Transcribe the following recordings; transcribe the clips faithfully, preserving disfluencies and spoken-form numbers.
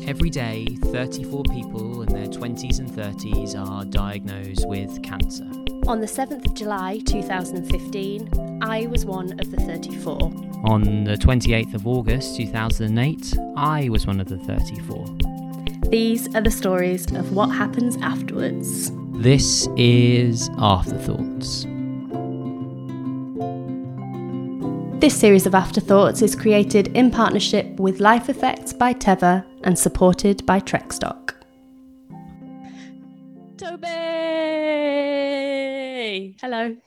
Every day, thirty-four people in their twenties and thirties are diagnosed with cancer. On the seventh of July two thousand fifteen, I was one of the thirty-four. On the twenty-eighth of August two thousand eight, I was one of the thirty-four. These are the stories of what happens afterwards. This is Afterthoughts. This series of Afterthoughts is created in partnership with Life Effects by Teva and supported by Trekstock. Toby! Hello.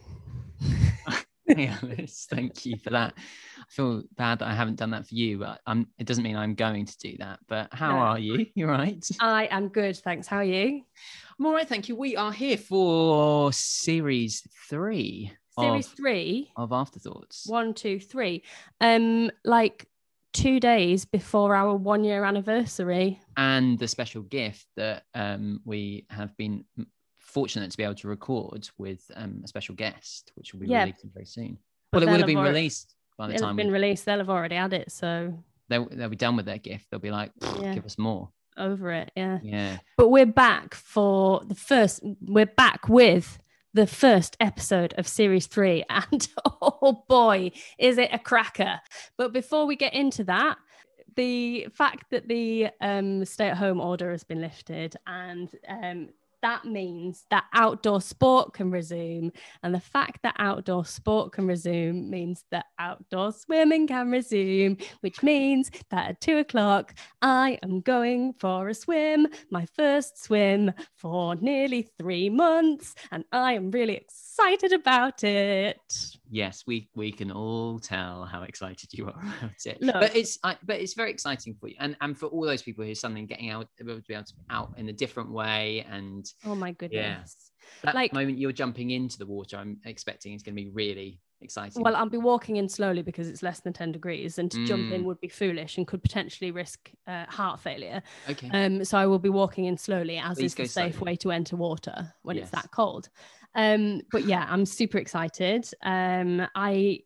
Hey Alice, thank you for that. I feel bad that I haven't done that for you, but I'm, it doesn't mean I'm going to do that. But how No. are you? You right? I am good, thanks. How are you? I'm all right, thank you. We are here for series three. Series of, three. of Afterthoughts. One, two, three. Um, like two days before our one year anniversary. And the special gift that um, we have been fortunate to be able to record with um, a special guest, which will be Yeah. released very soon. But Well, it they'll will have been already- released by the It'll time have been we, released. They'll have already had it, so they'll, they'll be done with their gift. They'll be like, Yeah. give us more. over it. Yeah. Yeah. But we're back for the first, we're back with the first episode of series three. And oh boy, is it a cracker. But before we get into that, the fact that the um, stay-at-home order has been lifted, and um, that means that outdoor sport can resume. And the fact that outdoor sport can resume means that outdoor swimming can resume, which means that at two o'clock, I am going for a swim, my first swim for nearly three months. And I am really excited about it. Yes, we we can all tell how excited you are about it. Look. But it's I, but it's very exciting for you, and and for all those people who suddenly getting out to be able to be out in a different way, and Oh my goodness. that Like- moment you're jumping into the water, I'm expecting is going to be really exciting. Well, I'll be walking in slowly because it's less than ten degrees, and to jump in Mm. would be foolish and could potentially risk uh, heart failure. okay. Um, so I will be walking in slowly, as Please is the go safe slowly. way to enter water when it's Yes. that cold. Um, but yeah, I'm super excited. Um, I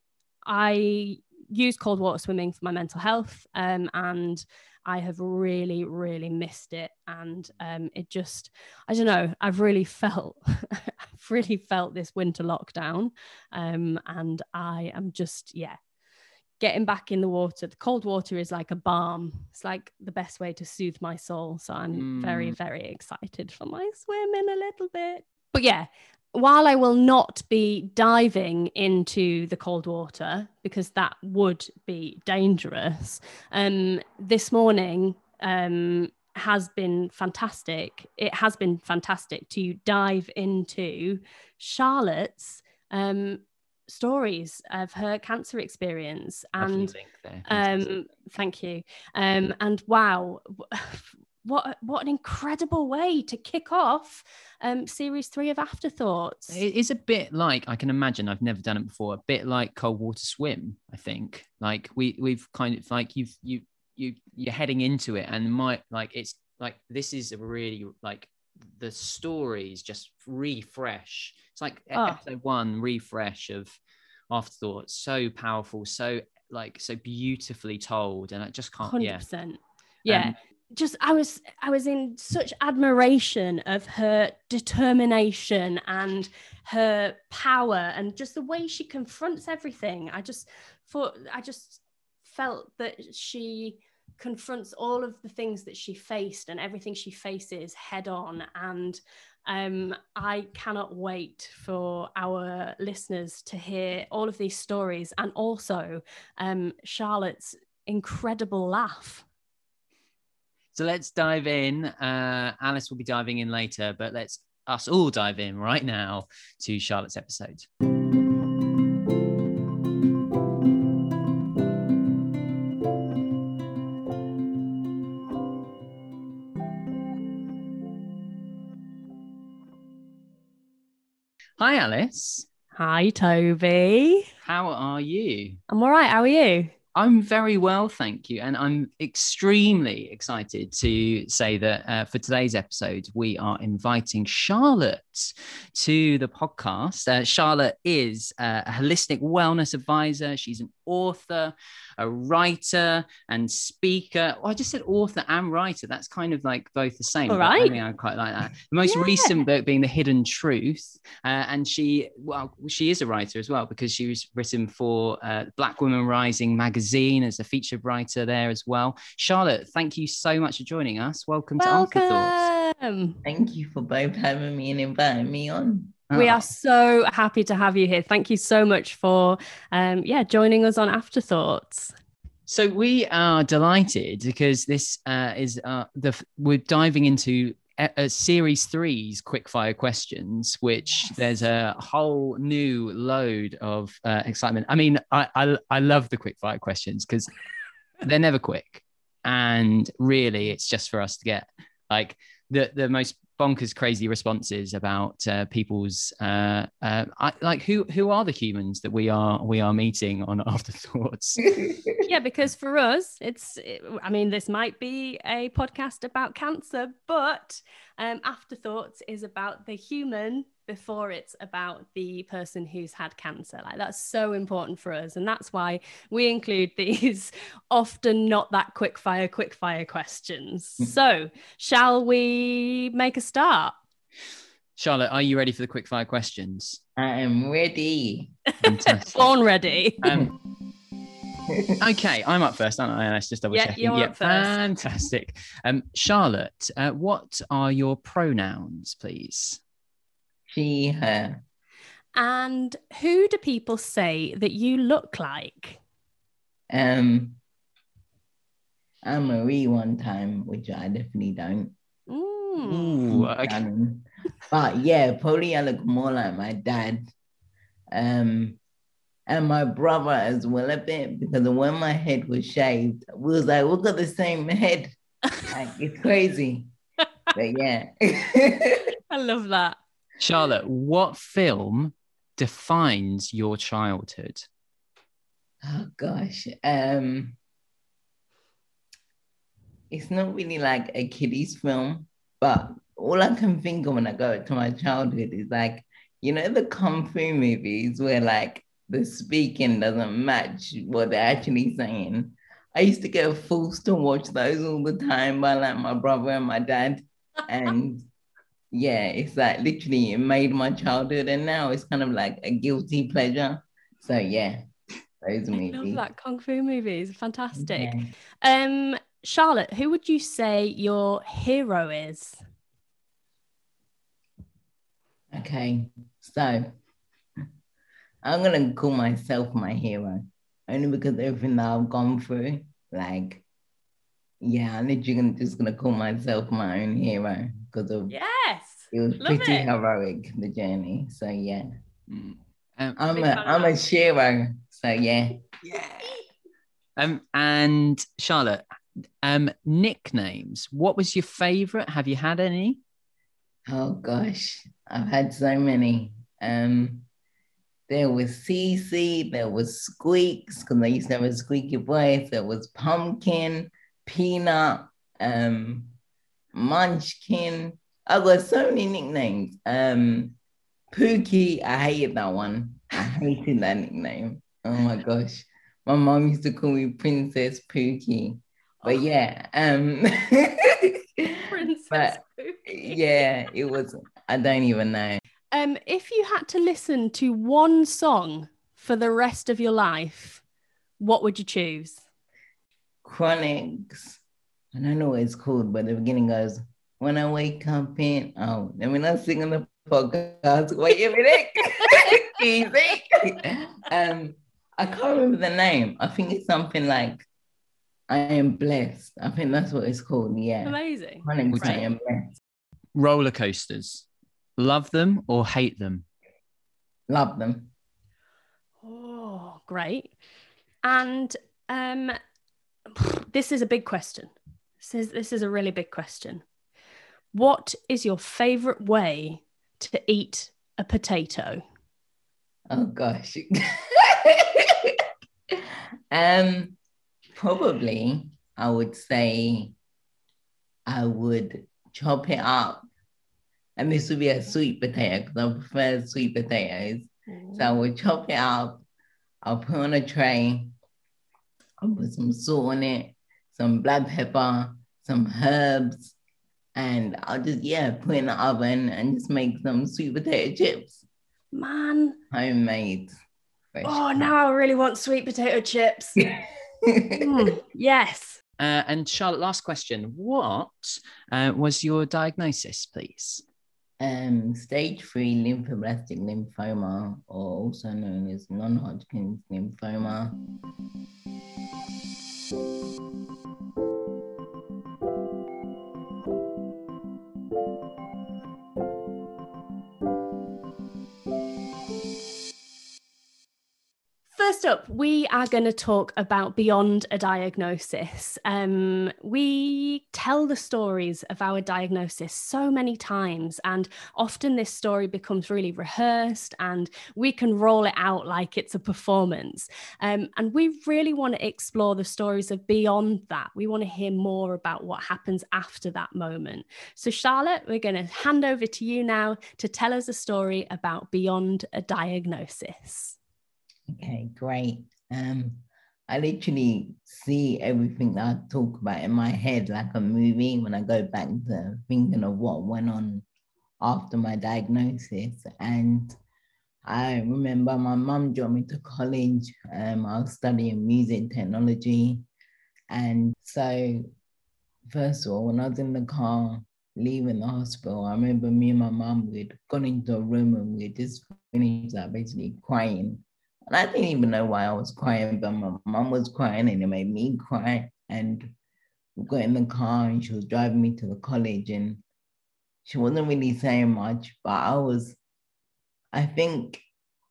I use cold water swimming for my mental health, um, and I have really, really missed it. And um, it just, I don't know, I've really felt, I've really felt this winter lockdown, um, and I am just, yeah. Getting back in the water. The cold water is like a balm. It's like the best way to soothe my soul. So I'm very, Mm. very excited for my swim in a little bit. But yeah, while I will not be diving into the cold water because that would be dangerous, um, this morning um, has been fantastic. It has been fantastic to dive into Charlotte's um, stories of her cancer experience. Lovely And link there. Fantastic. um, thank you. Um, and wow, what what an incredible way to kick off um, series three of Afterthoughts. It is a bit like, I can imagine, I've never done it before, a bit like cold water swim, I think. Like we we've kind of like you've you you you're heading into it, and my like it's like this is a really like the stories just refresh. It's like Oh. episode one refresh of Afterthoughts, so powerful, so like so beautifully told, and I just can't. one hundred Yeah, percent. Yeah. Um, Just I was I was in such admiration of her determination and her power and just the way she confronts everything. I just thought I just felt that she confronts all of the things that she faced and everything she faces head on. And um, I cannot wait for our listeners to hear all of these stories, and also um, Charlotte's incredible laugh. So let's dive in. Uh, Alice will be diving in later, but let's us all dive in right now to Charlotte's episode. Hi, Alice. Hi, Toby. How are you? I'm all right. How are you? I'm very well, thank you. And I'm extremely excited to say that uh, for today's episode, we are inviting Charlotte Thoughts to the podcast. Uh, Charlotte is uh, a holistic wellness advisor. She's an author, a writer, and speaker. Oh, I just said author and writer. That's kind of like both the same. All but right. I think I quite like that. The most Yeah. recent book being The Hidden Truth. Uh, and she, well, she is a writer as well because she was written for uh, Black Women Rising magazine as a featured writer there as well. Charlotte, thank you so much for joining us. Welcome, Welcome. to Afterthoughts. Thank you for both having me and inviting me on. We Oh. are so happy to have you here. Thank you so much for, um, yeah, joining us on Afterthoughts. So we are delighted because this uh, is uh, the we're diving into a, a series three's quickfire questions, which Yes. there's a whole new load of uh, excitement. I mean, I I, I love the quickfire questions because they're never quick, and really, it's just for us to get like the the most bonkers crazy responses about uh, people's uh, uh, I, like who who are the humans that we are we are meeting on Afterthoughts. Yeah, because for us, it's, I mean, this might be a podcast about cancer, but um, Afterthoughts is about the human before it's about the person who's had cancer. Like, that's so important for us. And that's why we include these often not that quick fire, quick fire questions. So shall we make a start? Charlotte, are you ready for the quickfire questions? I am ready. Fantastic. Born ready. Um, okay, I'm up first, aren't I? Let's just double Yeah, check. you're up first. Fantastic. Um, Charlotte, uh, what are your pronouns, please? She, her. And who do people say that you look like? Um, I'm Marie one time, which I definitely don't. Mm. Ooh, okay. Um, But yeah, probably I look more like my dad. Um, and my brother as well a bit, because when my head was shaved, we was like, we got the same head. Like, it's crazy. But yeah. I love that. Charlotte, what film defines your childhood? Oh gosh. Um, it's not really like a kiddies film, but all I can think of when I go to my childhood is like, you know, the Kung Fu movies where like the speaking doesn't match what they're actually saying. I used to get forced to watch those all the time by like my brother and my dad. And yeah, it's like literally it made my childhood, and now it's kind of like a guilty pleasure. So yeah, those I movies. love that Kung Fu movies. Fantastic. Yeah. Um, Charlotte, who would you say your hero is? Okay, so I'm gonna call myself my hero, only because everything that I've gone through, like, yeah, I'm literally gonna, just gonna call myself my own hero because of Yes. it was love pretty it. heroic, the journey. So yeah, Mm. Um, I'm Big a fan of I'm a that. shero. So yeah, yeah. Um, and Charlotte, um, nicknames. What was your favorite? Have you had any? oh gosh, I've had so many. Um, there was Cece, there was Squeaks, because I used to have a squeaky voice. There was Pumpkin, Peanut, um, Munchkin. I got so many nicknames. Um, Pookie, I hated that one. I hated that nickname. Oh my gosh. My mom used to call me Princess Pookie. But Oh. yeah, um Princess but Pookie. yeah, it was, I don't even know. Um, if you had to listen to one song for the rest of your life, what would you choose? Chronics. I don't know what it's called, but the beginning goes, when I wake up in, oh, let me not sing on the podcast. Wait a minute. Easy. um, I can't remember the name. I think it's something like I am blessed. I think that's what it's called. Yeah. Amazing. Chronics, I Right. am blessed. Roller coasters. Love them or hate them? Love them. Oh, great. And um, this is a big question. This is, this is a really big question. What is your favorite way to eat a potato? Oh gosh. um, probably I would say I would chop it up And this would be a sweet potato because I prefer sweet potatoes. Mm. So I would chop it up. I'll put on a tray. I'll put some salt on it, some black pepper, some herbs, and I'll just, yeah, put in the oven and just make some sweet potato chips. Man. Homemade. Fresh. Oh, now I really want sweet potato chips. mm, yes. Uh, and Charlotte, last question. What uh, was your diagnosis, please? Um, stage three lymphoblastic lymphoma, or also known as non-Hodgkin's lymphoma. First up, we are going to talk about Beyond a Diagnosis. Um, we tell the stories of our diagnosis so many times, and often this story becomes really rehearsed and we can roll it out like it's a performance. Um, and we really want to explore the stories of beyond that. We want to hear more about what happens after that moment. So Charlotte, we're going to hand over to you now to tell us a story about Beyond a Diagnosis. Okay, great. Um, I literally see everything that I talk about in my head like a movie when I go back to thinking of what went on after my diagnosis. And I remember my mum dropped me to college. Um, I was studying music technology. And so, first of all, when I was in the car leaving the hospital, I remember me and my mum, we'd gone into a room and we'd just finished like basically crying. And I didn't even know why I was crying, but my mum was crying and it made me cry. And we got in the car and she was driving me to the college and she wasn't really saying much, but I was, I think,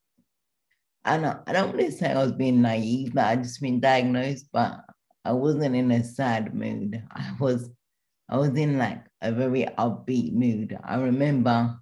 I don't, I don't want to say I was being naive, that I'd just been diagnosed, but I wasn't in a sad mood. I was, I was in like a very upbeat mood. I remember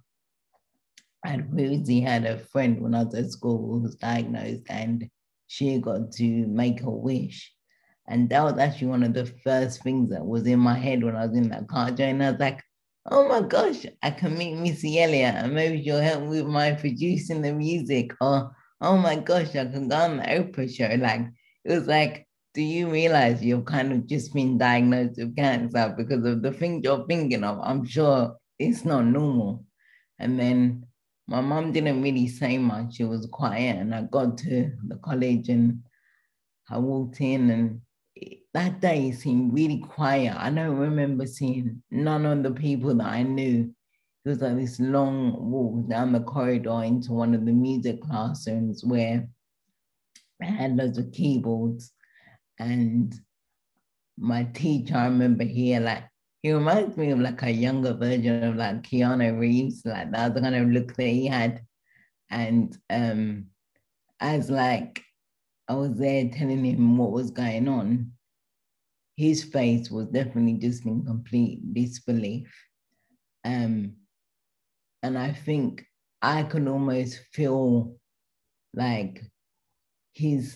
I previously had a friend when I was at school who was diagnosed and she got to make a wish. And that was actually one of the first things that was in my head when I was in that car journey. I was like, oh my gosh, I can meet Missy Elliott and maybe she'll help me with my producing the music. Or, oh my gosh, I can go on the Oprah show. Like, it was like, do you realize you've kind of just been diagnosed with cancer because of the things you're thinking of? I'm sure it's not normal. And then my mom didn't really say much. She was quiet and I got to the college and I walked in and that day seemed really quiet. I don't remember seeing none of the people that I knew. It was like this long walk down the corridor into one of the music classrooms where I had loads of keyboards and my teacher, I remember here, like, he reminds me of like a younger version of like Keanu Reeves, like that was the kind of look that he had. And um, as like I was there telling him what was going on, his face was definitely just in complete disbelief. Um, and I think I could almost feel like his,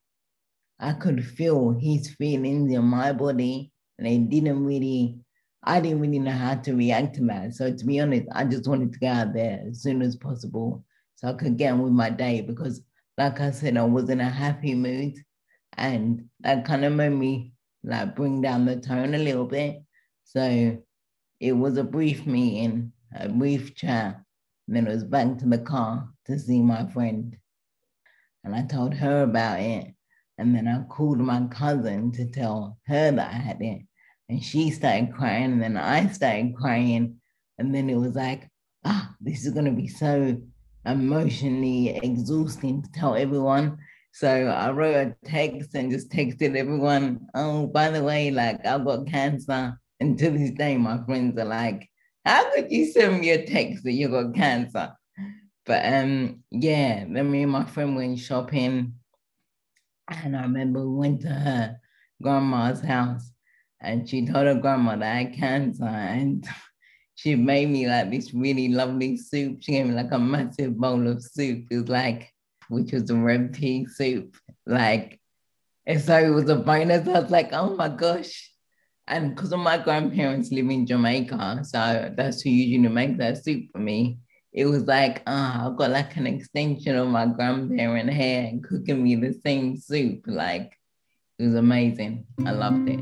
I could feel his feelings in my body and they didn't really, I didn't really know how to react to that. So to be honest, I just wanted to get out there as soon as possible so I could get on with my day because like I said, I was in a happy mood and that kind of made me like bring down the tone a little bit. So it was a brief meeting, a brief chat, and then it was back to the car to see my friend. And I told her about it. And then I called my cousin to tell her that I had it. And she started crying, and then I started crying. And then it was like, ah, this is gonna be so emotionally exhausting to tell everyone. So I wrote a text and just texted everyone, oh, by the way, like I've got cancer. And to this day, my friends are like, how could you send me a text that you got cancer? But um, yeah, then me and my friend went shopping. And I remember we went to her grandma's house and she told her grandma that I had cancer and she made me like this really lovely soup. She gave me like a massive bowl of soup. It was like, which was a red pea soup. Like, and so it was a bonus. I was like, oh my gosh. And because of my grandparents live in Jamaica, so that's who usually make that soup for me. It was like, ah, I've got like an extension of my grandparent hair cooking me the same soup. Like, it was amazing. I loved it.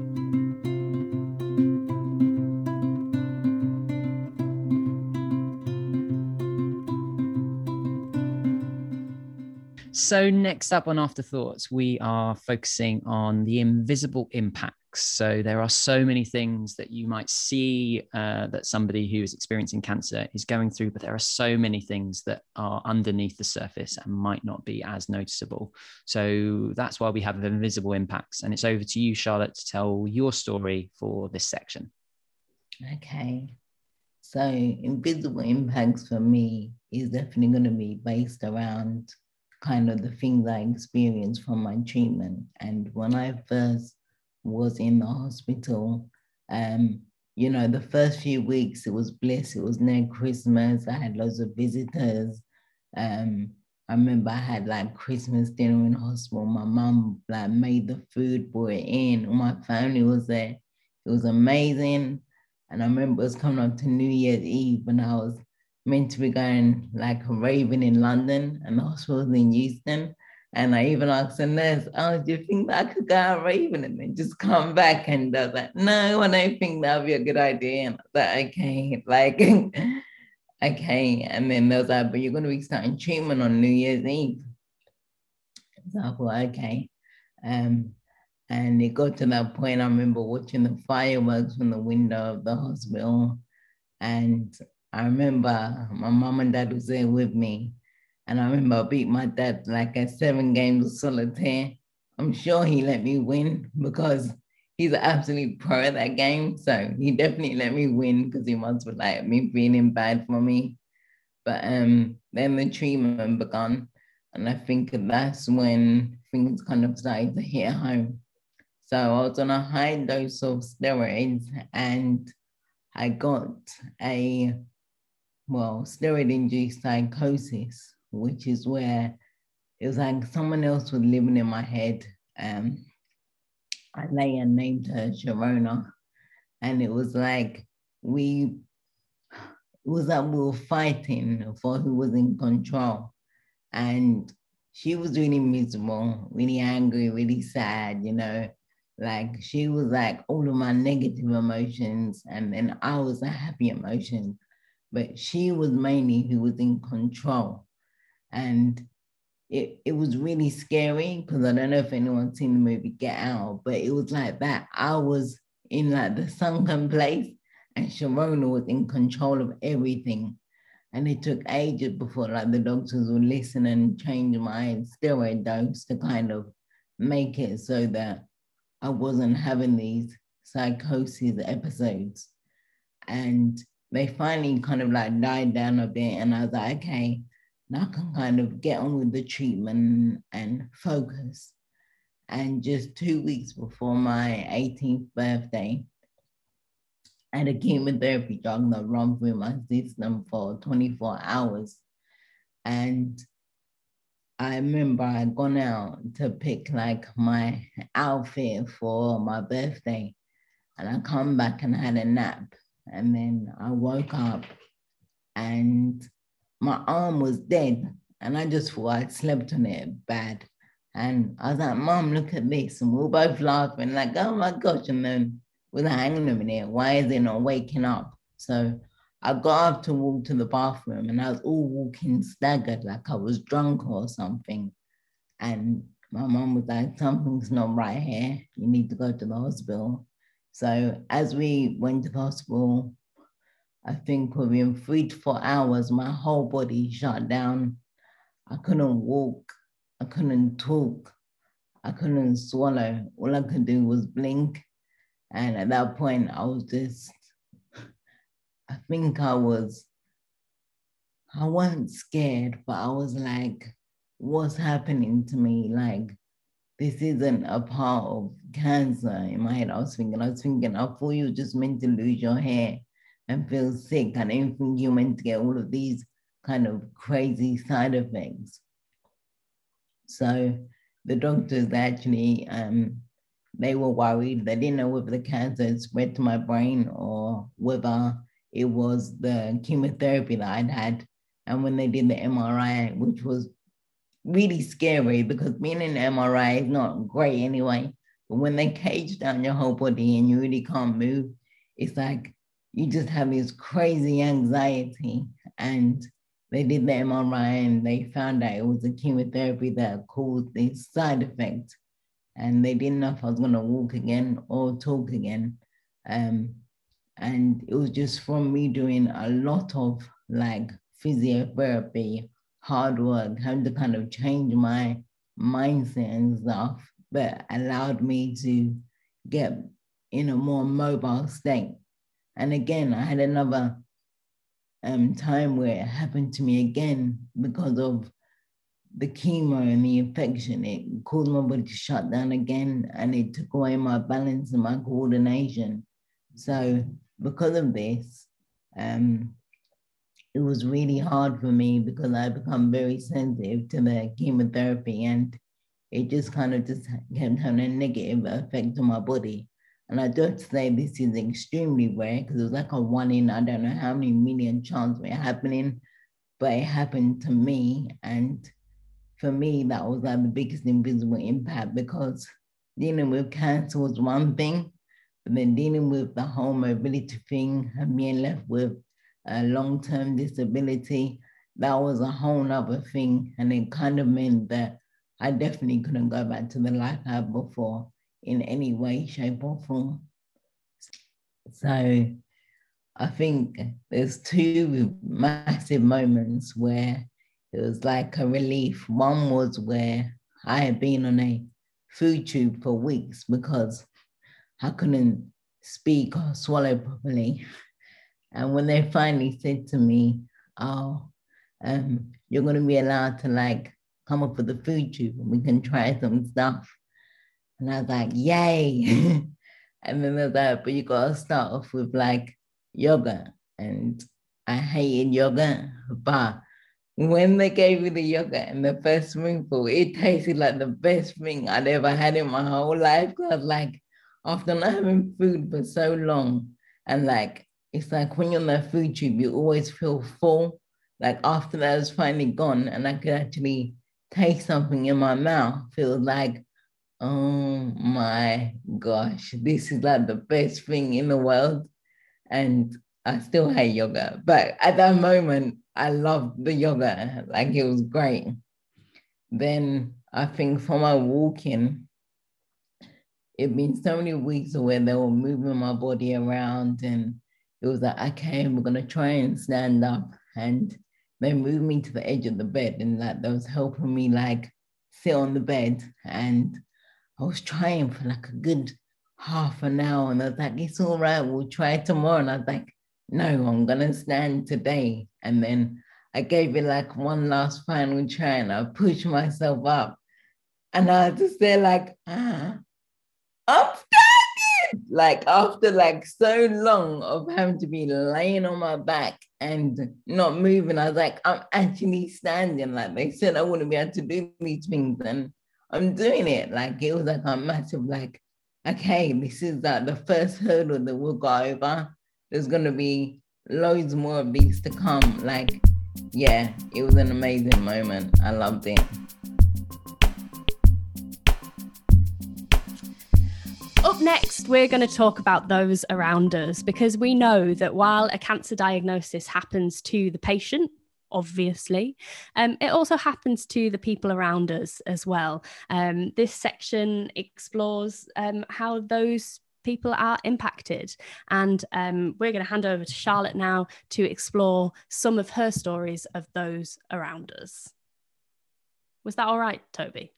So next up on Afterthoughts, we are focusing on the invisible impacts. So there are so many things that you might see uh, that somebody who is experiencing cancer is going through, but there are so many things that are underneath the surface and might not be as noticeable. So that's why we have invisible impacts. And it's over to you, Charlotte, to tell your story for this section. Okay. So invisible impacts for me is definitely going to be based around kind of the things I experienced from my treatment. And when I first was in the hospital, um, you know, the first few weeks, it was bliss. It was near Christmas. I had loads of visitors. Um, I remember I had like Christmas dinner in hospital. My mum like made the food, brought it in. All my family was there. It was amazing. And I remember it was coming up to New Year's Eve when I was meant to be going like a raving in London, and the hospital was in Euston. And I even asked the nurse, oh, do you think that I could go out raving and then just come back? And I was like, no, I don't think that would be a good idea. And I was like, okay, like, okay. And then they was like, but you're going to be starting treatment on New Year's Eve. So I thought, okay. Um, and it got to that point, I remember watching the fireworks from the window of the hospital. And I remember my mom and dad was there with me. And I remember I beat my dad like at seven games of solitaire. I'm sure he let me win because he's an absolute pro at that game. So he definitely let me win because he must have like me feeling bad for me. But um, then the treatment began. And I think that's when things kind of started to hit home. So I was on a high dose of steroids and I got a, well, steroid-induced psychosis, which is where it was like someone else was living in my head. Um, I lay and named her Sharona. And it was like we, it was like we were fighting for who was in control. And she was really miserable, really angry, really sad, you know. Like she was like all of my negative emotions, and then I was a happy emotion, but she was mainly who was in control. And it, it was really scary because I don't know if anyone's seen the movie Get Out, but it was like that. I was in like the sunken place and Sharona was in control of everything. And it took ages before like the doctors would listen and change my steroid dose to kind of make it so that I wasn't having these psychosis episodes. And they finally kind of like died down a bit. And I was like, okay, now I can kind of get on with the treatment and focus. And just two weeks before my eighteenth birthday, I had a chemotherapy drug that ran through my system for twenty-four hours. And I remember I'd gone out to pick like my outfit for my birthday, and I come back and had a nap, and then I woke up and my arm was dead, and I just thought I'd slept on it bad. And I was like, Mom, look at this. And we were both laughing like, oh my gosh. And then we're like, hang on a minute, why is it not waking up? So I got up to walk to the bathroom and I was all walking staggered like I was drunk or something. And my mom was like, something's not right here. You need to go to the hospital. So as we went to the hospital, I think within three to four hours, my whole body shut down. I couldn't walk. I couldn't talk. I couldn't swallow. All I could do was blink. And at that point, I was just, I think I was, I wasn't scared, but I was like, what's happening to me? Like, this isn't a part of cancer. In my head, I was thinking, I was thinking, I thought you were just meant to lose your hair and feel sick. I didn't think you were meant to get all of these kind of crazy side effects. So the doctors actually um, they were worried. They didn't know whether the cancer had spread to my brain or whether it was the chemotherapy that I'd had. And when they did the M R I, which was really scary because being in M R I is not great anyway, but when they cage down your whole body and you really can't move, it's like you just have this crazy anxiety. And they did the M R I and they found out it was the chemotherapy that caused this side effect. And they didn't know if I was going to walk again or talk again. Um, and it was just from me doing a lot of like physiotherapy, hard work, having to kind of change my mindset and stuff that allowed me to get in a more mobile state. And again, I had another um, time where it happened to me again because of the chemo and the infection. It caused my body to shut down again, and it took away my balance and my coordination. So because of this, um, it was really hard for me because I become very sensitive to the chemotherapy, and it just kind of just kept having a negative effect on my body. And I don't say this is extremely rare because it was like a one in, I don't know how many million chance of it happening, but it happened to me. And for me, that was like the biggest invisible impact, because dealing with cancer was one thing, but then dealing with the whole mobility thing and being left with a long-term disability, that was a whole nother thing. And it kind of meant that I definitely couldn't go back to the life I had before in any way, shape or form. So I think there's two massive moments where it was like a relief. One was where I had been on a food tube for weeks because I couldn't speak or swallow properly. And when they finally said to me, oh, um, you're going to be allowed to like come up with a food tube and we can try some stuff. And I was like, yay. And then they're like, but you got to start off with like yogurt. And I hated yogurt, but when they gave me the yogurt and the first spoonful, it tasted like the best thing I'd ever had in my whole life. Because like, after not having food for so long, and like, it's like when you're on that food tube, you always feel full. Like after that was finally gone and I could actually taste something in my mouth, feel like, oh my gosh, this is like the best thing in the world. And I still hate yogurt, but at that moment, I loved the yogurt, like it was great. Then I think for my walking, it'd been so many weeks where they were moving my body around and it was like, okay, we're gonna try and stand up. And they moved me to the edge of the bed and like that was helping me like sit on the bed. And I was trying for like a good half an hour and I was like, it's all right, we'll try tomorrow. And I was like, no, I'm gonna stand today. And then I gave it like one last final try and I pushed myself up. And I had to say like, ah, I'm standing. Like after like so long of having to be laying on my back and not moving, I was like, I'm actually standing. Like they said I wouldn't be able to do these things and I'm doing it. Like it was like a massive like, okay, this is like the first hurdle that we'll go over. There's gonna be loads more of these to come. Like, yeah, it was an amazing moment. I loved it. Up next, we're going to talk about those around us, because we know that while a cancer diagnosis happens to the patient, obviously, um, it also happens to the people around us as well. Um, this section explores um, how those people are impacted. And um, we're going to hand over to Charlotte now to explore some of her stories of those around us. Was that all right, Toby?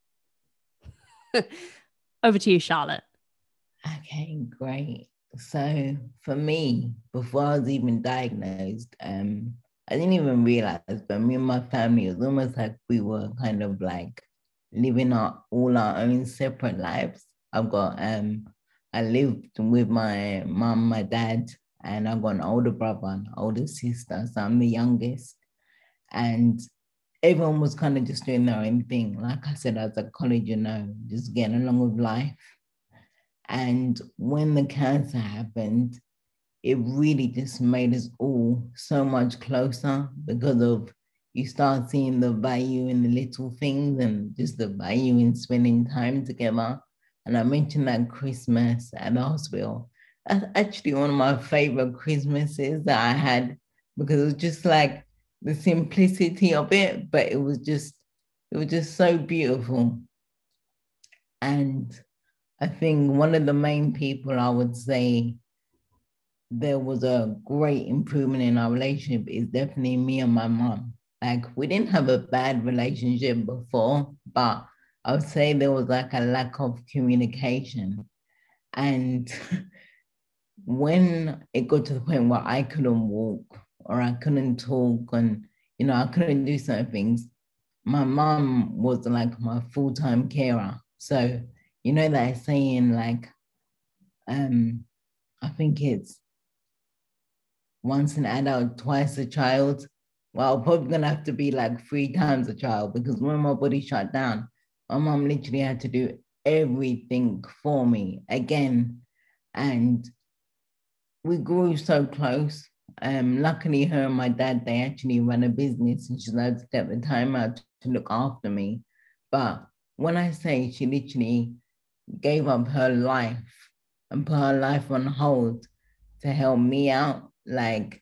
Over to you, Charlotte. Okay, great. So for me, before I was even diagnosed, um, I didn't even realize, but me and my family, it was almost like we were kind of like living our, all our own separate lives. I've got, um, I lived with my mom, my dad, and I've got an older brother, an older sister, so I'm the youngest. And everyone was kind of just doing their own thing. Like I said, as a college, you know, just getting along with life. And when the cancer happened, it really just made us all so much closer because of you start seeing the value in the little things and just the value in spending time together. And I mentioned that Christmas at the hospital. That's actually one of my favorite Christmases that I had because it was just like the simplicity of it, but it was just, it was just so beautiful. And I think one of the main people I would say there was a great improvement in our relationship is definitely me and my mom. Like we didn't have a bad relationship before, but I would say there was like a lack of communication. And when it got to the point where I couldn't walk or I couldn't talk and, you know, I couldn't do certain things, my mom was like my full-time carer. So, you know, that saying like, um, I think it's once an adult, twice a child. Well, probably gonna have to be like three times a child because when my body shut down, my mom literally had to do everything for me again. And we grew so close. Um, luckily, her and my dad, they actually run a business and she's allowed to take the time out to look after me. But when I say she literally gave up her life and put her life on hold to help me out, like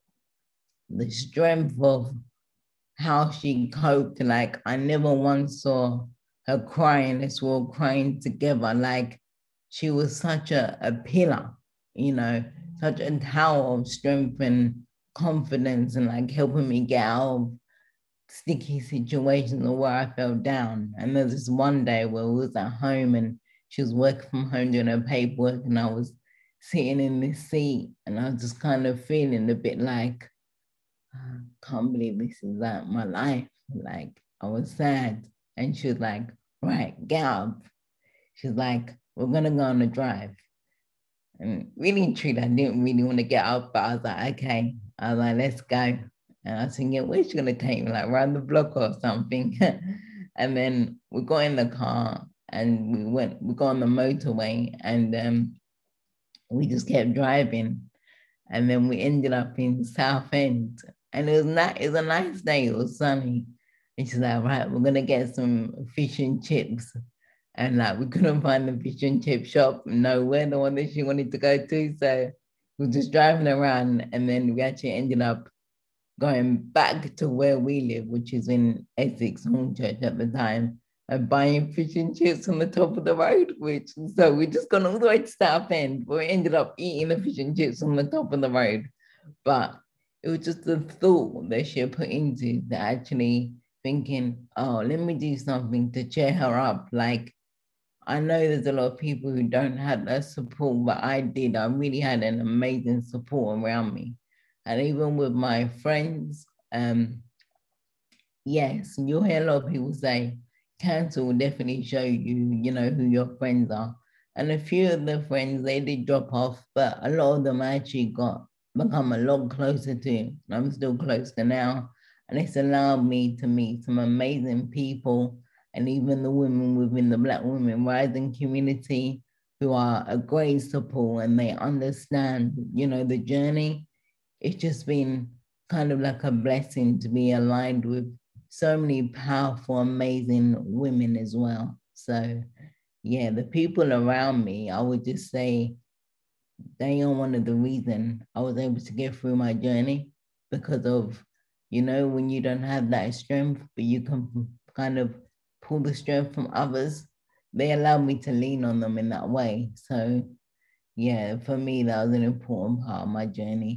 the strength of how she coped, like I never once saw her crying, let's all crying together. Like she was such a, a pillar, you know, such a tower of strength and confidence and like helping me get out of sticky situations or where I fell down. And there's this one day where we was at home and she was working from home doing her paperwork and I was sitting in this seat and I was just kind of feeling a bit like, I can't believe this is like my life. Like I was sad. And she was like, right, get up. She's like, we're gonna go on a drive. And really and truly, I didn't really want to get up, but I was like, okay. I was like, let's go. And I was thinking, where's she gonna take me? Like around the block or something. And then we got in the car and we went, we got on the motorway and um, we just kept driving. And then we ended up in Southend. And it was not, it was a nice day, it was sunny. And she's like, right, we're gonna get some fish and chips. And like we couldn't find the fish and chip shop nowhere, the one that she wanted to go to. So we were just driving around and then we actually ended up going back to where we live, which is in Essex, Hornchurch at the time, and buying fish and chips on the top of the road, which so we just gone all the way to Southend, but we ended up eating the fish and chips on the top of the road. But it was just the thought that she had put into that actually thinking, oh, let me do something to cheer her up. Like, I know there's a lot of people who don't have that support, but I did. I really had an amazing support around me. And even with my friends, um, yes, you'll hear a lot of people say, cancer will definitely show you, you know, who your friends are. And a few of the friends, they did drop off, but a lot of them actually got become a lot closer to. I'm still close to now. And it's allowed me to meet some amazing people and even the women within the Black Women Rising community who are a great support and they understand, you know, the journey. It's just been kind of like a blessing to be aligned with so many powerful, amazing women as well. So yeah, the people around me, I would just say they are one of the reasons I was able to get through my journey because of, you know, when you don't have that strength, but you can kind of pull the strength from others, they allow me to lean on them in that way. So yeah, for me, that was an important part of my journey.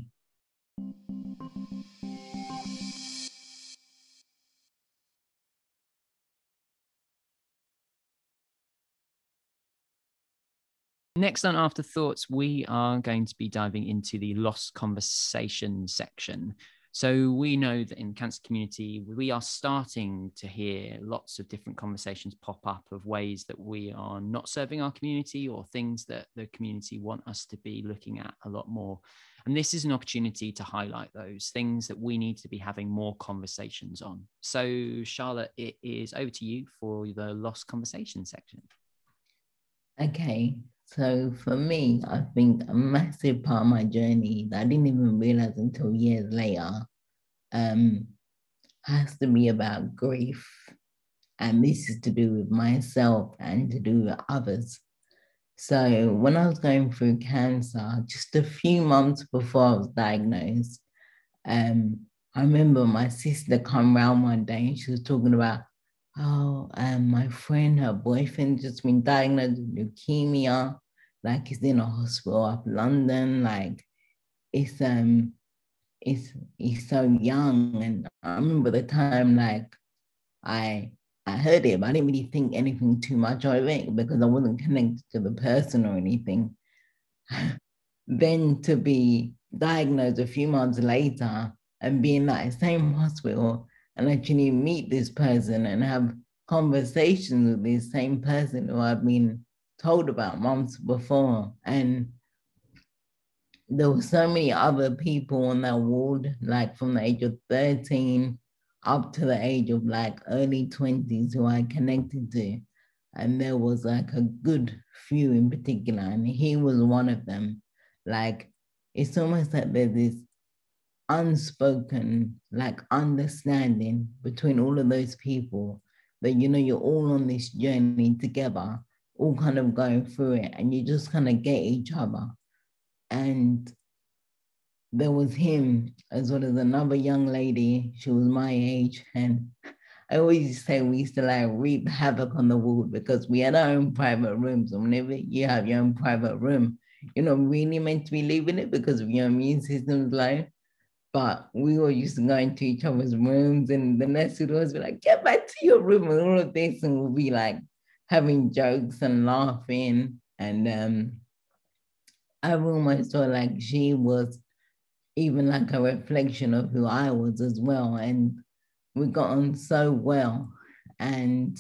Next on Afterthoughts, we are going to be diving into the lost conversation section. So we know that in the cancer community, we are starting to hear lots of different conversations pop up of ways that we are not serving our community or things that the community want us to be looking at a lot more. And this is an opportunity to highlight those things that we need to be having more conversations on. So Charlotte, it is over to you for the lost conversation section. Okay. So for me, I think a massive part of my journey that I didn't even realize until years later um, has to be about grief. And this is to do with myself and to do with others. So when I was going through cancer, just a few months before I was diagnosed, um, I remember my sister come round one day and she was talking about, oh, um, my friend, her boyfriend just been diagnosed with leukemia, like he's in a hospital up London, like it's um it's he's so young. And I remember the time like I I heard it, but I didn't really think anything too much of it because I wasn't connected to the person or anything. Then to be diagnosed a few months later and be in that same hospital and actually meet this person and have conversations with this same person who I've been told about months before. And there were so many other people on that ward, like from the age of thirteen up to the age of like early twenties who I connected to. And there was like a good few in particular, and he was one of them. Like, it's almost like there's this unspoken, like, understanding between all of those people that, you know, you're all on this journey together, all kind of going through it, and you just kind of get each other. And there was him as well as another young lady. She was my age. And I always say we used to like reap havoc on the ward because we had our own private rooms. And whenever you have your own private room, you're not really meant to be leaving it because of your immune system's low. But we all used to go into each other's rooms, and the nurse would always be like, get back to your room and all of this. And we'll be like having jokes and laughing. And um, I almost felt like she was even like a reflection of who I was as well. And we got on so well. And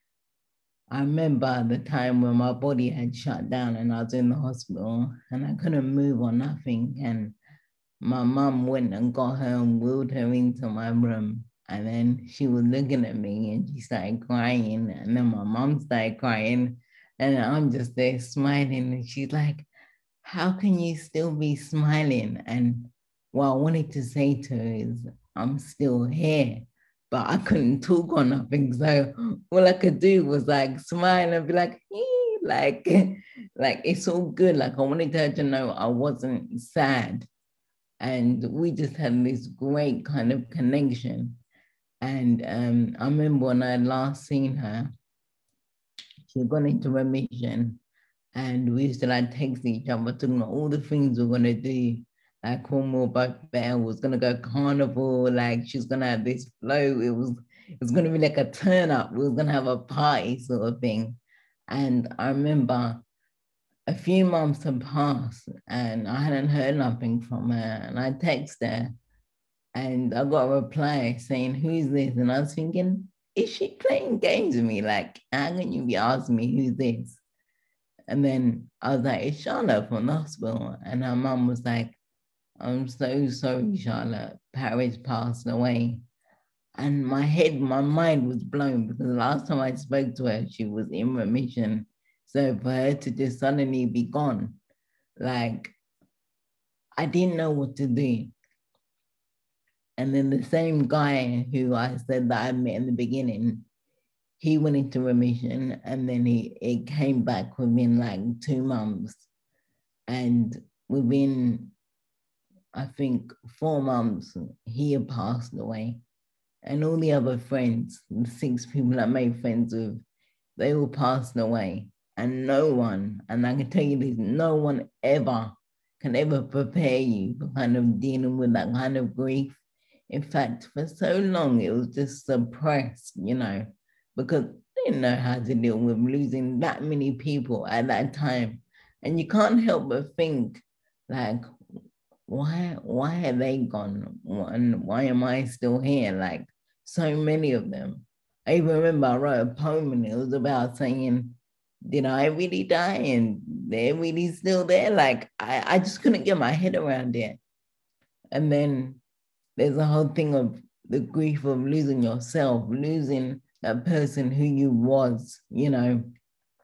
I remember the time when my body had shut down and I was in the hospital and I couldn't move or nothing. And my mum went and got her and wheeled her into my room. And then she was looking at me and she started crying. And then my mum started crying. And I'm just there smiling. And she's like, how can you still be smiling? And what I wanted to say to her is, I'm still here, but I couldn't talk or nothing. So all I could do was like smile and be like, ee, like, like it's all good. Like I wanted her to know I wasn't sad. And we just had this great kind of connection. And um, I remember when I had last seen her, she had gone into remission. And we used to like text each other, talking about all the things we we're gonna do. Like Cornwall Buck Bear was gonna go carnival, like she's gonna have this float. It was it was gonna be like a turn up. We were gonna have a party sort of thing. And I remember a few months had passed and I hadn't heard nothing from her. And I texted her and I got a reply saying, who's this? And I was thinking, is she playing games with me? Like, how can you be asking me who's this? And then I was like, it's Charlotte from the hospital. And her mum was like, I'm so sorry, Charlotte. Paris passed away. And my head, my mind was blown because the last time I spoke to her, she was in remission. So for her to just suddenly be gone, like, I didn't know what to do. And then the same guy who I said that I met in the beginning, he went into remission and then he it came back within like two months. And within, I think, four months, he had passed away. And all the other friends, the six people I made friends with, they all passed away. And no one, and I can tell you this, no one ever can ever prepare you for kind of dealing with that kind of grief. In fact, for so long, it was just suppressed, you know, because I didn't know how to deal with losing that many people at that time. And you can't help but think, like, why, why are they gone? And why am I still here? Like, so many of them. I even remember I wrote a poem and it was about saying, did I really die? And they're really still there? Like, I, I just couldn't get my head around it. And then there's a whole thing of the grief of losing yourself, losing that person who you was, you know,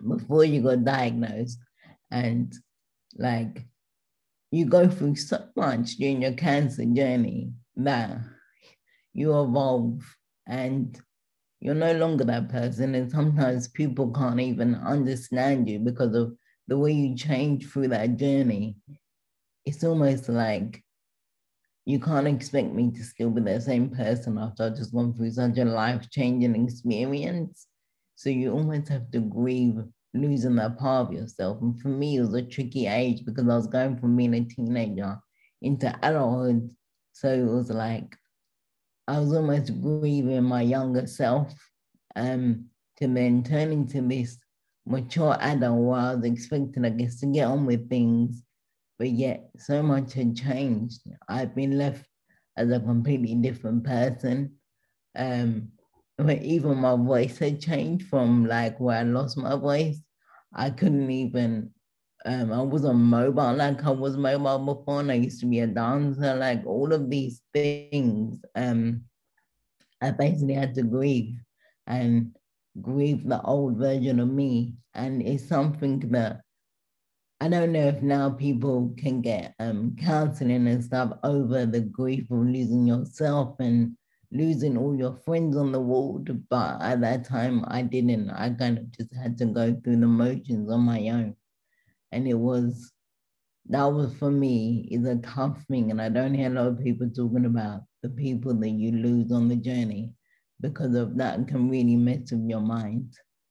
before you got diagnosed. And like, you go through so much during your cancer journey that you evolve and you're no longer that person. And sometimes people can't even understand you because of the way you change through that journey. It's almost like you can't expect me to still be the same person after I've just gone through such a life-changing experience. So you almost have to grieve losing that part of yourself. And for me, it was a tricky age because I was going from being a teenager into adulthood. So it was like, I was almost grieving my younger self um, to then turn into this mature adult where I was expected, I guess, to get on with things. But yet so much had changed. I've been left as a completely different person. Um, but even my voice had changed from like where I lost my voice. I couldn't even, um, I wasn't mobile like I was mobile before, and I used to be a dancer, like all of these things. Um, I basically had to grieve and grieve the old version of me. And it's something that I don't know if now people can get um, counseling and stuff over the grief of losing yourself and losing all your friends on the ward, but at that time I didn't. I kind of just had to go through the motions on my own. And it was, that was for me, is a tough thing. And I don't hear a lot of people talking about the people that you lose on the journey, because of that can really mess with your mind.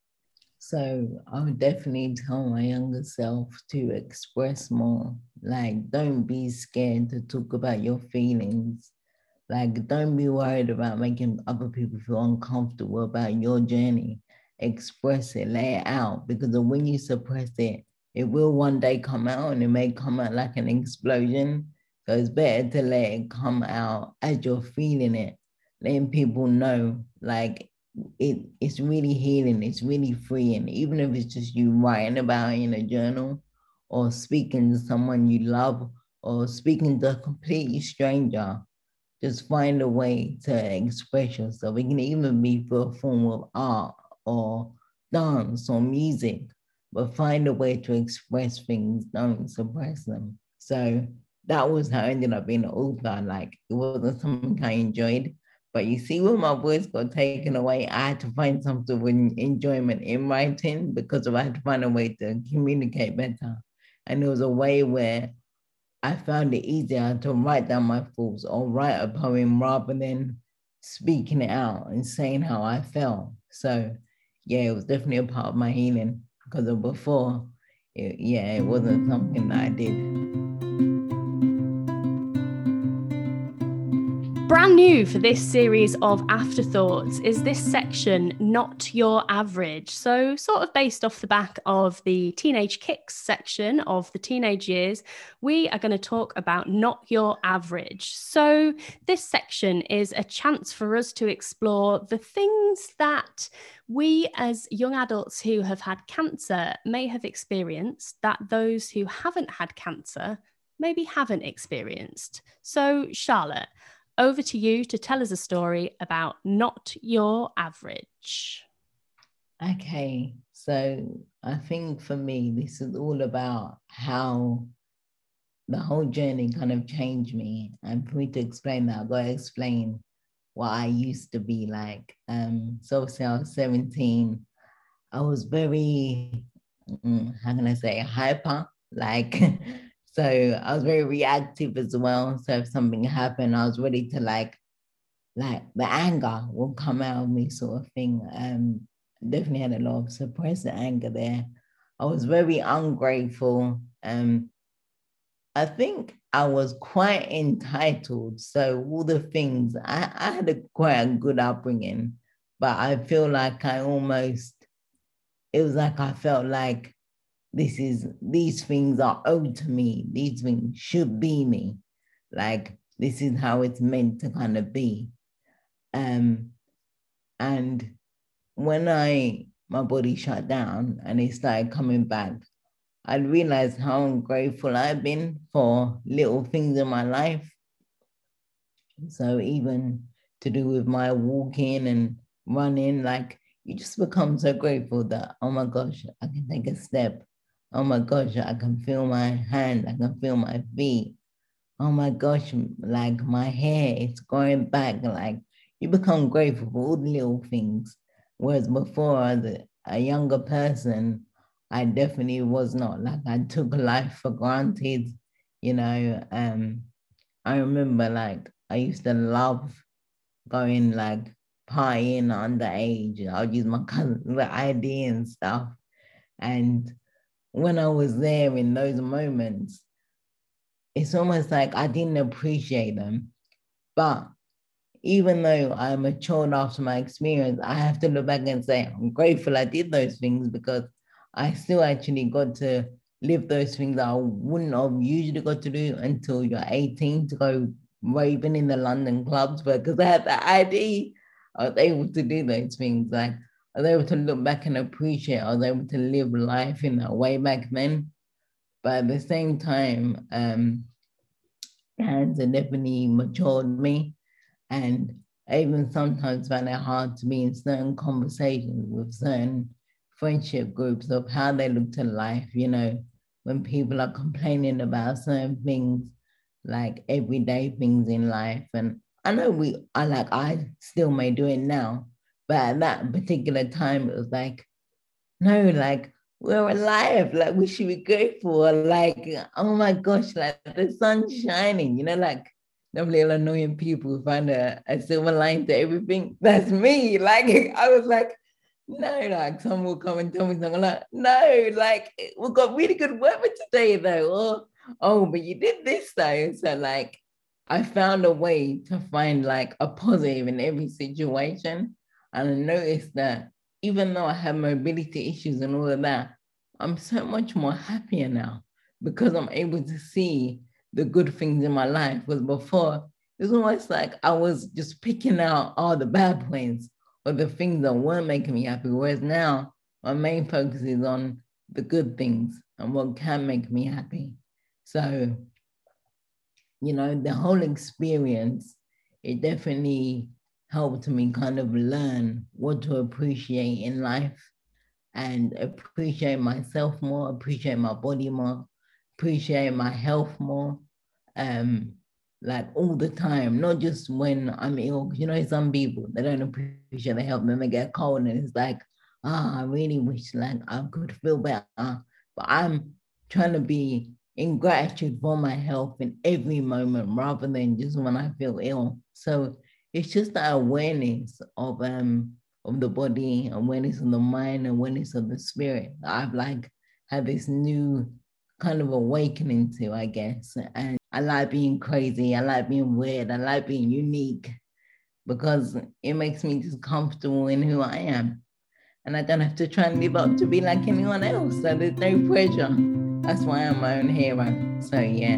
So I would definitely tell my younger self to express more. Like, don't be scared to talk about your feelings. Like, don't be worried about making other people feel uncomfortable about your journey. Express it, lay it out, because when you suppress it, it will one day come out, and it may come out like an explosion. So it's better to let it come out as you're feeling it, letting people know, like, it, it's really healing, it's really freeing, even if it's just you writing about it in a journal, or speaking to someone you love, or speaking to a complete stranger. Just find a way to express yourself. It can even be through a form of art or dance or music, but find a way to express things, don't suppress them. So that was how I ended up being an author. Like, it wasn't something I enjoyed, but you see, when my voice got taken away, I had to find some sort of enjoyment in writing, because I had to find a way to communicate better. And it was a way where I found it easier to write down my thoughts or write a poem rather than speaking it out and saying how I felt. So yeah, it was definitely a part of my healing, because of before, it, yeah, it wasn't something that I did. Brand new for this series of Afterthoughts is this section, Not Your Average. So sort of based off the back of the Teenage Kicks section of the teenage years, we are going to talk about Not Your Average. So this section is a chance for us to explore the things that we as young adults who have had cancer may have experienced that those who haven't had cancer maybe haven't experienced. So Charlotte, over to you to tell us a story about Not Your Average. Okay, so I think for me, this is all about how the whole journey kind of changed me. And for me to explain that, I've got to explain what I used to be like. Um, so, say I was seventeen, I was very, how can I say, hyper, like, so I was very reactive as well. So if something happened, I was ready to like, like the anger will come out of me, sort of thing. Um, definitely had a lot of suppressed anger there. I was very ungrateful. Um, I think I was quite entitled. So all the things, I, I had a quite a good upbringing, but I feel like I almost, it was like I felt like this is, these things are owed to me. These things should be me. Like, this is how it's meant to kind of be. Um, and when I, my body shut down and it started coming back, I realized how ungrateful I've been for little things in my life. So even to do with my walking and running, like, you just become so grateful that, oh my gosh, I can take a step. Oh my gosh, I can feel my hand, I can feel my feet. Oh my gosh, like my hair, it's growing back. Like you become grateful for all the little things. Whereas before, as a, a younger person, I definitely was not. Like I took life for granted, you know. Um, I remember like I used to love going like partying underage. I would use my cousin's I D and stuff. And when I was there in those moments, it's almost like I didn't appreciate them. But even though I matured after my experience, I have to look back and say, I'm grateful I did those things because I still actually got to live those things that I wouldn't have usually got to do until you're eighteen to go raving in the London clubs. But because I had the I D, I was able to do those things. Like I was able to look back and appreciate, I was able to live life in that way back then. But at the same time, um, hands have definitely matured me. And I even sometimes find it hard to be in certain conversations with certain friendship groups of how they look to life, you know, when people are complaining about certain things, like everyday things in life. And I know we, I like, I still may do it now, but at that particular time, it was like, no, like, we're alive, like we should be grateful, like, oh my gosh, like the sun's shining, you know, like them little annoying people who find a, a silver line to everything. That's me. Like I was like, no, like someone will come and tell me something like, no, like we've got really good weather today though. Or, oh, but you did this though. So like I found a way to find like a positive in every situation. And I noticed that even though I have mobility issues and all of that, I'm so much more happier now because I'm able to see the good things in my life. Because before, it was almost like I was just picking out all the bad points or the things that weren't making me happy. Whereas now, my main focus is on the good things and what can make me happy. So, you know, the whole experience, it definitely helped me kind of learn what to appreciate in life and appreciate myself more, appreciate my body more, appreciate my health more, um, like all the time, not just when I'm ill. You know, some people, they don't appreciate their health, then they get cold and it's like, ah, oh, I really wish like I could feel better. But I'm trying to be in gratitude for my health in every moment rather than just when I feel ill. So it's just that awareness of um of the body, awareness of the mind, awareness of the spirit. I've like had this new kind of awakening to, I guess. And I like being crazy. I like being weird. I like being unique because it makes me just comfortable in who I am. And I don't have to try and live up to be like anyone else. So there's no pressure. That's why I'm my own hero. So yeah.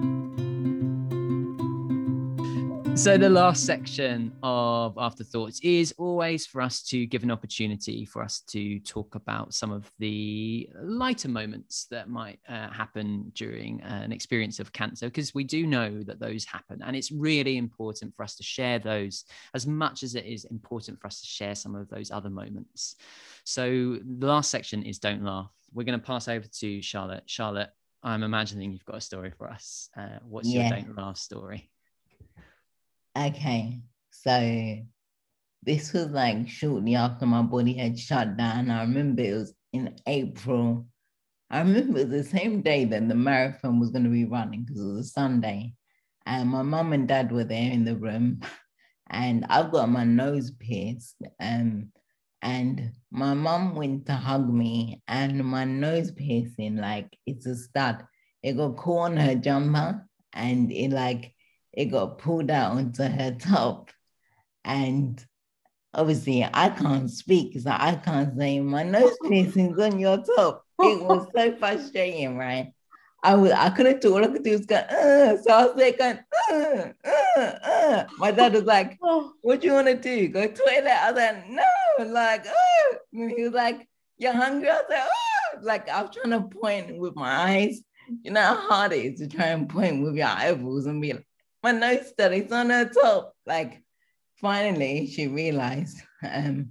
So the last section of Afterthoughts is always for us to give an opportunity for us to talk about some of the lighter moments that might uh, happen during an experience of cancer, because we do know that those happen. And it's really important for us to share those as much as it is important for us to share some of those other moments. So the last section is Don't Laugh. We're going to pass over to Charlotte. Charlotte, I'm imagining you've got a story for us. Uh, what's yeah. your Don't Laugh story? Okay, so this was like shortly after my body had shut down. I remember it was in April. I remember it was the same day that the marathon was going to be running because it was a Sunday. And my mum and dad were there in the room. And I've got my nose pierced. Um, and my mum went to hug me. And my nose piercing, like, it's a stud. It got caught on her jumper. And it like, it got pulled out onto her top. And obviously I can't speak, so I can't say my nose piercing's on your top. It was so frustrating, right? I was, I couldn't do, all I could do was go, uh, so I was like, going, uh, uh, uh. My dad was like, what do you want to do? Go to the toilet? I was like, no, like, uh. And he was like, you're hungry? I was like, oh, like I was trying to point with my eyes. You know how hard it is to try and point with your eyeballs and be like, my nose stud, it's on her top. Like, finally, she realized um,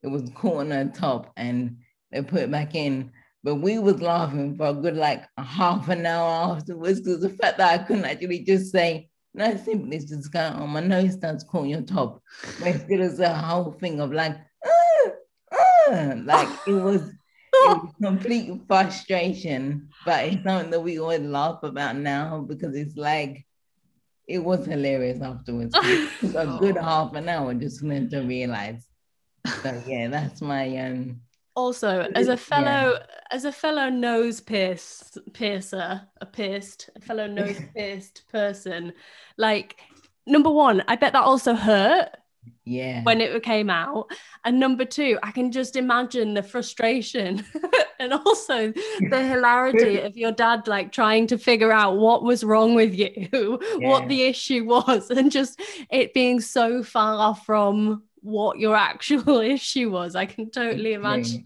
it was caught on her top and they put it back in. But we was laughing for a good like a half an hour afterwards because the fact that I couldn't actually just say, no, simply it's just going on my nose starts caught on your top. But it was a whole thing of like, ah, ah, like it was, it was complete frustration. But it's something that we always laugh about now because it's like, it was hilarious afterwards. It took a good half an hour just for them to realize. So yeah, that's my um also as a fellow yeah. as a fellow nose pierce piercer a pierced a fellow nose pierced person, like, number one, I bet that also hurt yeah when it came out, and number two, I can just imagine the frustration and also the hilarity of your dad like trying to figure out what was wrong with you, yeah. what the issue was, and just it being so far from what your actual issue was. I can totally imagine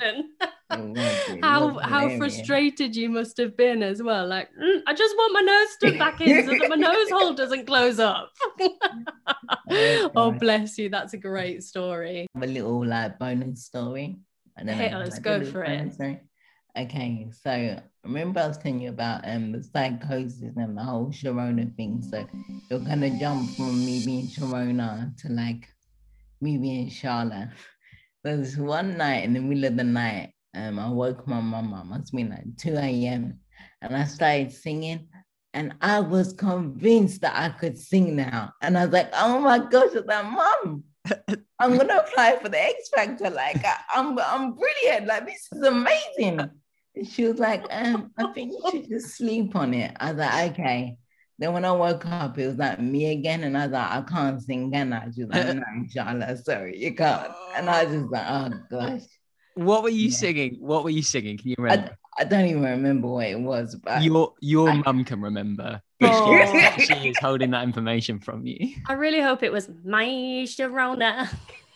how how frustrated you must have been as well. Like, mm, I just want my nose stood back in so that my nose hole doesn't close up. Oh, oh, bless you. That's a great story. A little like bonus story. I don't hey, know, let's like go for it. Story. Okay, so remember I was telling you about um the psychosis and the whole Sharona thing. So you're gonna jump from me being Sharona to like me being Charlotte. There was one night in the middle of the night, um, I woke my mum up, must be like two a.m. and I started singing, and I was convinced that I could sing now. And I was like, oh my gosh, I was like, Mum, I'm gonna apply for the X Factor. Like, I, I'm, I'm brilliant. Like, this is amazing. And she was like, um, I think you should just sleep on it. I was like, okay. Then when I woke up, it was like me again, and I was like, I can't sing, can I? She was like, no, Charlotte, sorry, you can't. And I was just like, oh gosh. What were you yeah. singing? What were you singing? Can you remember? I, I don't even remember what it was, but your your I, mum can remember. But oh. she, she is holding that information from you. I really hope it was my Sharona.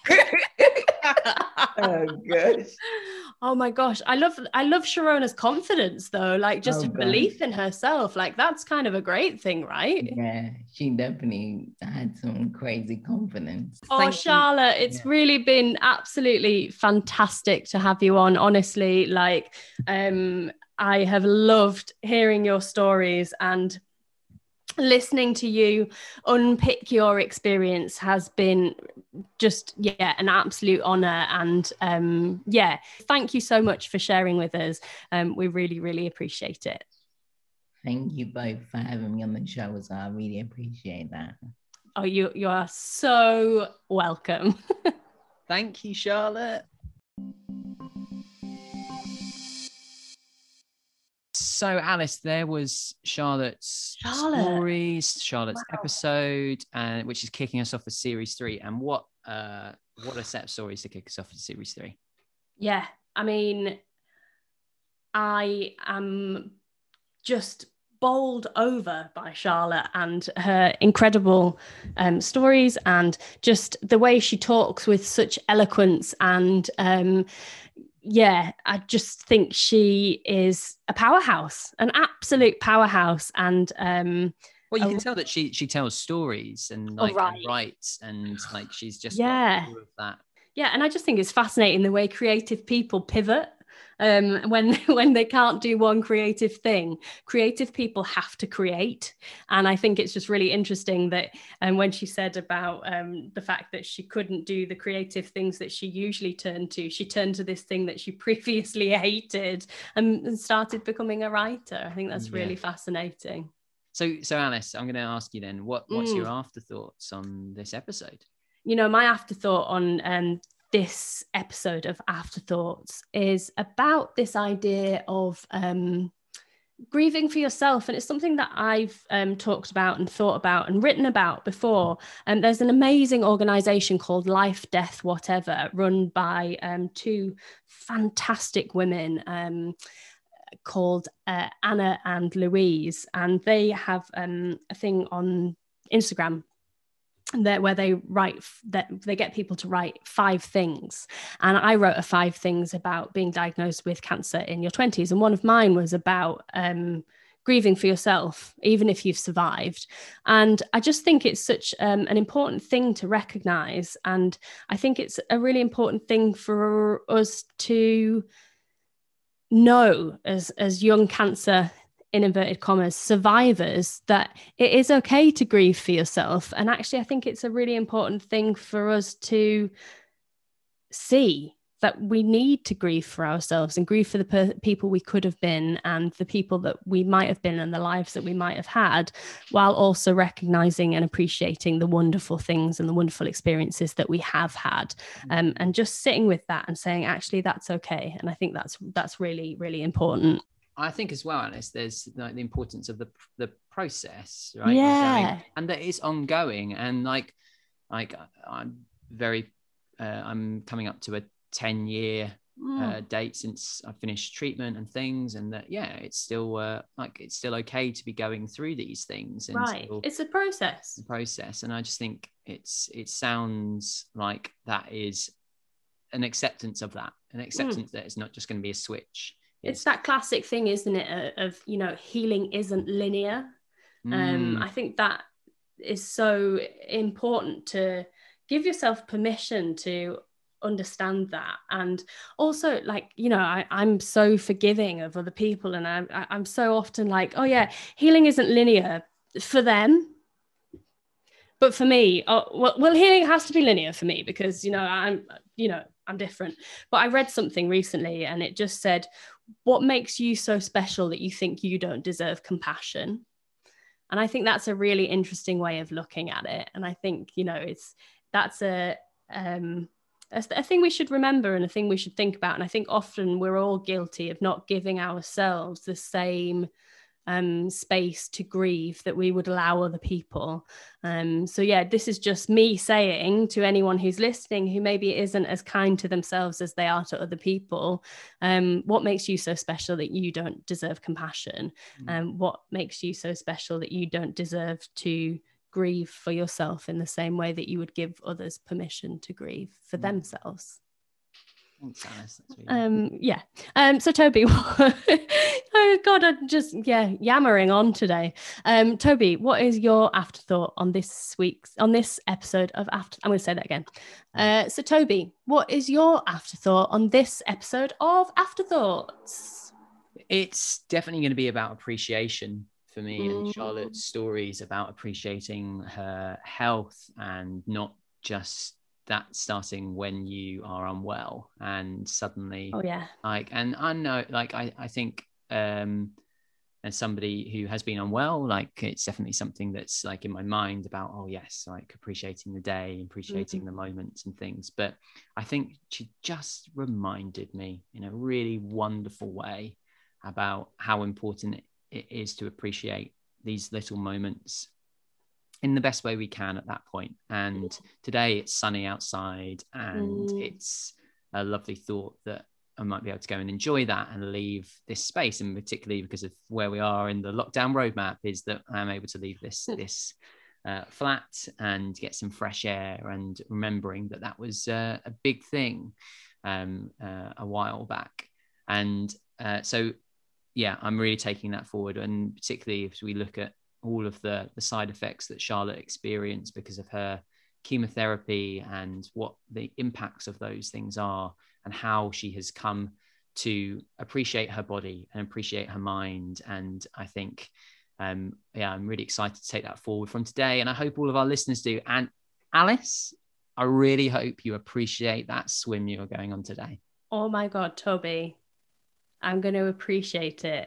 Oh gosh. Oh my gosh, I love I love Sharona's confidence though, like just oh, a belief in herself. Like, that's kind of a great thing, right? Yeah, she definitely had some crazy confidence. Oh, Thank Charlotte, you. It's yeah. really been absolutely fantastic to have you on. Honestly, like um, I have loved hearing your stories, and listening to you unpick your experience has been just yeah an absolute honor. And um yeah thank you so much for sharing with us. Um we really really appreciate it. Thank you both for having me on the show as well. I really appreciate that. Oh, you you are so welcome. Thank you, Charlotte. So, Alice, there was Charlotte's Charlotte. stories, Charlotte's wow. episode, and which is kicking us off for series three. And what, uh, what a set of stories to kick us off for series three. Yeah, I mean, I am just bowled over by Charlotte and her incredible um, stories, and just the way she talks with such eloquence. And um, yeah, I just think she is a powerhouse, an absolute powerhouse. And um, well, you a, can tell that she she tells stories and like oh, right. and writes, and like she's just yeah, got all of that. Yeah, and I just think it's fascinating the way creative people pivot. Um, when when they can't do one creative thing, creative people have to create. And I think it's just really interesting that um, when she said about um, the fact that she couldn't do the creative things that she usually turned to, she turned to this thing that she previously hated and, and started becoming a writer. I think that's yeah. really fascinating. So, so Alice, I'm going to ask you then, what what's mm. your afterthoughts on this episode? You know, my afterthought on um, this episode of Afterthoughts is about this idea of um, grieving for yourself. And it's something that I've um, talked about and thought about and written about before. And um, there's an amazing organization called Life, Death, Whatever, run by um, two fantastic women um, called uh, Anna and Louise. And they have um, a thing on Instagram that where they write that they get people to write five things. And I wrote a five things about being diagnosed with cancer in your twenties. And one of mine was about um, grieving for yourself, even if you've survived. And I just think it's such um, an important thing to recognize. And I think it's a really important thing for us to know as, as young cancer, in inverted commas, survivors, that it is okay to grieve for yourself. And actually, I think it's a really important thing for us to see that we need to grieve for ourselves and grieve for the per- people we could have been and the people that we might have been and the lives that we might have had, while also recognizing and appreciating the wonderful things and the wonderful experiences that we have had. Um, and just sitting with that and saying, actually, that's okay. And I think that's that's really, really important. I think as well, Alice, there's like the importance of the the process, right? Yeah. Going, and that it's ongoing. And like, like I'm very, uh, I'm coming up to a ten year Mm. uh, date since I finished treatment and things, and that yeah, it's still uh, like it's still okay to be going through these things. And Right. still It's a process. the process. And I just think it's it sounds like that is an acceptance of that, an acceptance mm. that it's not just going to be a switch. It's, it's that classic thing, isn't it, of, you know, healing isn't linear. Mm. Um, I think that is so important, to give yourself permission to understand that. And also, like, you know, I, I'm so forgiving of other people, and I'm, I'm so often like, oh yeah, healing isn't linear for them. But for me, oh, well, well, healing has to be linear for me because, you know, I'm, you know, I'm different. But I read something recently and it just said, what makes you so special that you think you don't deserve compassion? And I think that's a really interesting way of looking at it. And I think, you know, it's, that's a, um, a, a thing we should remember and a thing we should think about. And I think often we're all guilty of not giving ourselves the same um space to grieve that we would allow other people. Um so yeah, this is just me saying to anyone who's listening who maybe isn't as kind to themselves as they are to other people, um what makes you so special that you don't deserve compassion? And um, what makes you so special that you don't deserve to grieve for yourself in the same way that you would give others permission to grieve for mm. themselves? Thanks, Alice. That's really um yeah um so Toby, oh god, I'm just yeah yammering on today. um Toby, what is your afterthought on this week's on this episode of after I'm going to say that again uh so Toby, what is your afterthought on this episode of Afterthoughts? It's definitely going to be about appreciation for me. Mm. And Charlotte's story is about appreciating her health, and not just that starting when you are unwell and suddenly oh yeah like and I know like I, I think um as somebody who has been unwell, like it's definitely something that's like in my mind about, oh yes, like appreciating the day, appreciating mm-hmm. the moments and things. But I think she just reminded me in a really wonderful way about how important it is to appreciate these little moments in the best way we can at that point. And today it's sunny outside, and mm. it's a lovely thought that I might be able to go and enjoy that and leave this space. And particularly because of where we are in the lockdown roadmap, is that I'm able to leave this this uh, flat and get some fresh air, and remembering that that was uh, a big thing um, uh, a while back. And uh, so, yeah, I'm really taking that forward. And particularly if we look at all of the, the side effects that Charlotte experienced because of her chemotherapy, and what the impacts of those things are, and how she has come to appreciate her body and appreciate her mind. And I think, um, yeah, I'm really excited to take that forward from today. And I hope all of our listeners do. And Alice, I really hope you appreciate that swim you were going on today. Oh my God, Toby, I'm going to appreciate it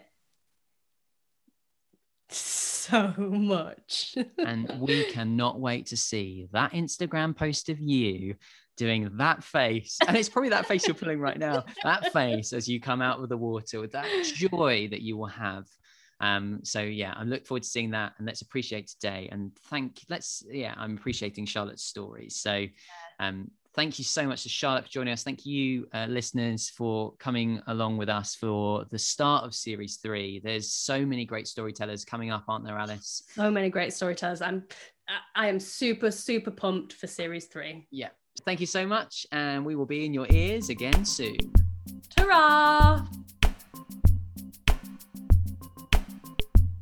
so much. And we cannot wait to see that Instagram post of you doing that face. And it's probably that face you're pulling right now, that face as you come out of the water, with that joy that you will have. Um, so yeah, I look forward to seeing that, and let's appreciate today. And thank let's, yeah, I'm appreciating Charlotte's stories. So um, thank you so much to Charlotte for joining us. Thank you, uh, listeners, for coming along with us for the start of series three. There's so many great storytellers coming up, aren't there, Alice? So many great storytellers. I'm, I am super, super pumped for series three. Yeah. Thank you so much. And we will be in your ears again soon. Ta-ra!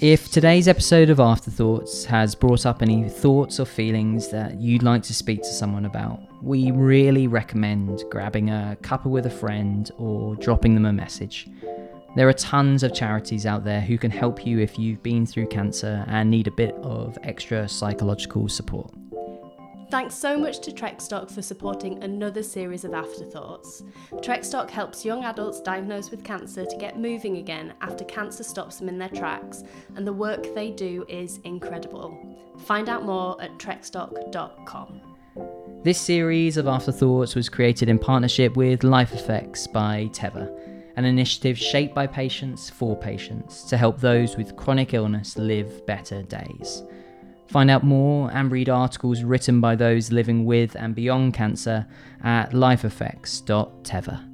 If today's episode of Afterthoughts has brought up any thoughts or feelings that you'd like to speak to someone about, we really recommend grabbing a cuppa with a friend or dropping them a message. There are tons of charities out there who can help you if you've been through cancer and need a bit of extra psychological support. Thanks so much to Trekstock for supporting another series of Afterthoughts. Trekstock helps young adults diagnosed with cancer to get moving again after cancer stops them in their tracks, and the work they do is incredible. Find out more at trekstock dot com. This series of Afterthoughts was created in partnership with Life Effects by Teva, an initiative shaped by patients for patients to help those with chronic illness live better days. Find out more and read articles written by those living with and beyond cancer at life effects dot teva.